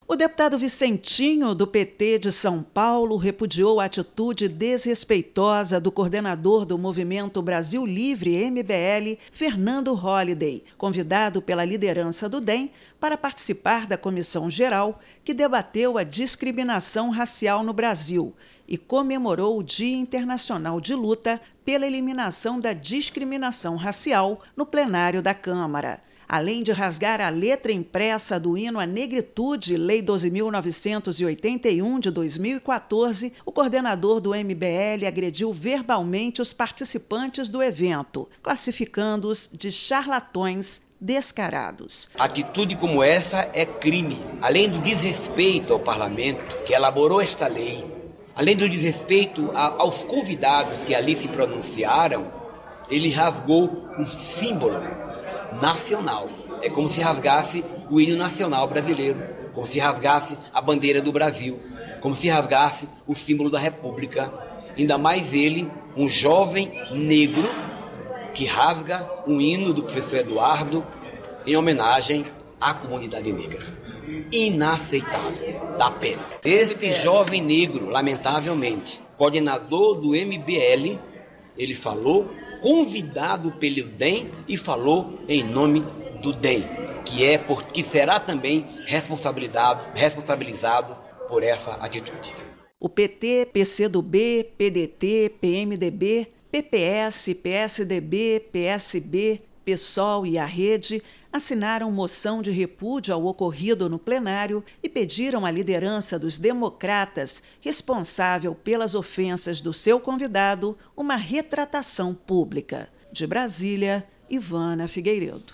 O deputado Vicentinho, do PT de São Paulo, repudiou a atitude desrespeitosa do coordenador do Movimento Brasil Livre, MBL, Fernando Holliday, convidado pela liderança do DEM para participar da Comissão Geral que debateu a discriminação racial no Brasil e comemorou o Dia Internacional de Luta pela Eliminação da Discriminação Racial no plenário da Câmara. Além de rasgar a letra impressa do hino à negritude, Lei 12.981 de 2014, o coordenador do MBL agrediu verbalmente os participantes do evento, classificando-os de charlatões descarados. Atitude como essa é crime. Além do desrespeito ao parlamento que elaborou esta lei, além do desrespeito aos convidados que ali se pronunciaram, ele rasgou um símbolo nacional. É como se rasgasse o hino nacional brasileiro, como se rasgasse a bandeira do Brasil, como se rasgasse o símbolo da República. Ainda mais ele, um jovem negro, que rasga um hino do professor Eduardo em homenagem à comunidade negra. Inaceitável, dá pena. Este jovem negro, lamentavelmente, coordenador do MBL, ele falou convidado pelo DEM e falou em nome do DEM, que será também responsabilizado por essa atitude. O PT, PCdoB, PDT, PMDB, PPS, PSDB, PSB, PSOL e a Rede assinaram moção de repúdio ao ocorrido no plenário e pediram à liderança dos democratas, responsável pelas ofensas do seu convidado, uma retratação pública. De Brasília, Ivana Figueiredo.